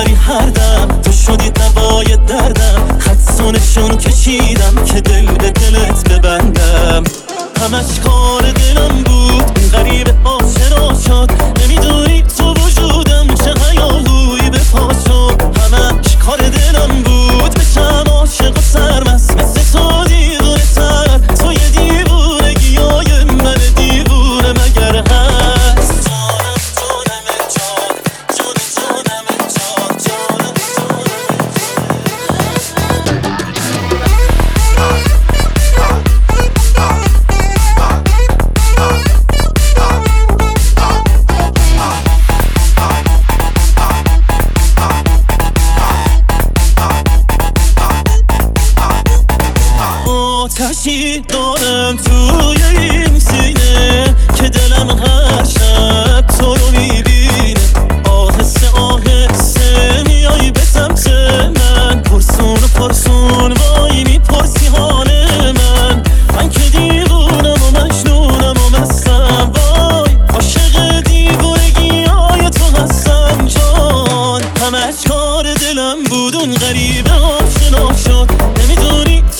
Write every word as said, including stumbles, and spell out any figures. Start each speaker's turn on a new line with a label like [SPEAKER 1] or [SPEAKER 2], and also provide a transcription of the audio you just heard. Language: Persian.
[SPEAKER 1] داری هر دم، تو شدی دوای دردم. خط و نشون کشیدم که دل به دلت ببندم. همش کار دلم بود، این غریب آشنا شد. نمیدونی تو وجودم چه هیاهویی به پا شد. همش کار دلم بود، بشم عاشق و سرمست مثل تو دیوونه تر. تو یه دیوونگی های من دیوونه مگر هست؟ جانم جانم جان، جان جانم جان، جانم آتشی دارم توی این سینه که دلم هر شب تو رو میبینه. آهسته آهسته میای به سمت من، پرسون و پرسون وای میپرسی حال من. من که دیوونم و مجنونم و مستم، وای عاشق دیوونگی های تو هستم جان. همش کار دلم بود، اون غریبه آشنا شد. نمیدونی